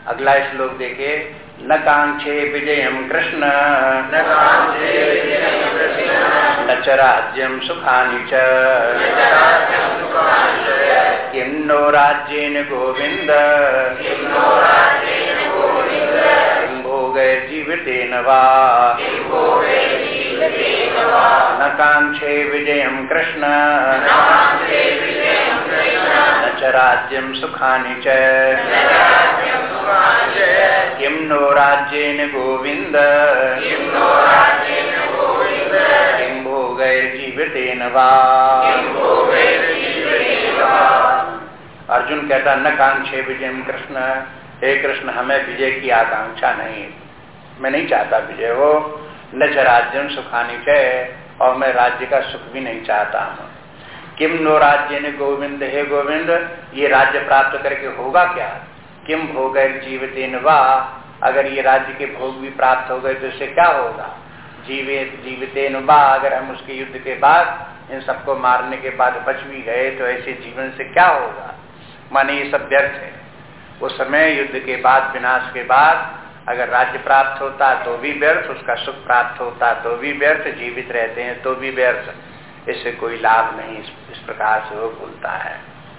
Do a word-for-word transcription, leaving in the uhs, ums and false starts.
अगला श्लोक देखे, न कांक्षे विजयम कृष्ण न कांक्षे विजयम कृष्ण न च राज्यम सुखानि च किं नो राज्येन गोविंद किं नो राज्येन गोविंद किं भोगैर्जीवितेन वा किं भोगैर्जीवितेन वा न कांक्षे विजयम कृष्ण न कांक्षे विजयम कृष्ण न च राज्यम सुखानि च न राज्यं सुखानि च किं नो राज्येन गोविंद किं नो राज्येन गोविंद किं भोगैर्जीवितेन वा। किं भोगैर्जीवितेन वा। अर्जुन कहता न कांक्षे विजयम कृष्ण, हे कृष्ण हमें विजय की आकांक्षा नहीं, मैं नहीं चाहता विजय हो। न च राज्यम सुखानि च, और मैं राज्य का सुख भी नहीं चाहता हूँ। किम नो राज्य ने गोविंद, हे गोविंद ये राज्य प्राप्त करके होगा क्या। किम भोगैर्जीवितेन वा, अगर ये राज्य के भोग भी प्राप्त हो गए तो इससे क्या होगा। जीवित जीवितेन वा, अगर हम उसके युद्ध के बाद इन सबको मारने के बाद बच भी गए तो ऐसे जीवन से क्या होगा। माने ये सब व्यर्थ है। उस समय युद्ध के बाद, विनाश के बाद अगर राज्य प्राप्त होता तो भी व्यर्थ, उसका सुख प्राप्त होता तो भी व्यर्थ, जीवित रहते हैं तो भी व्यर्थ, इससे कोई लाभ नहीं। इस, इस प्रकार से वो बोलता है।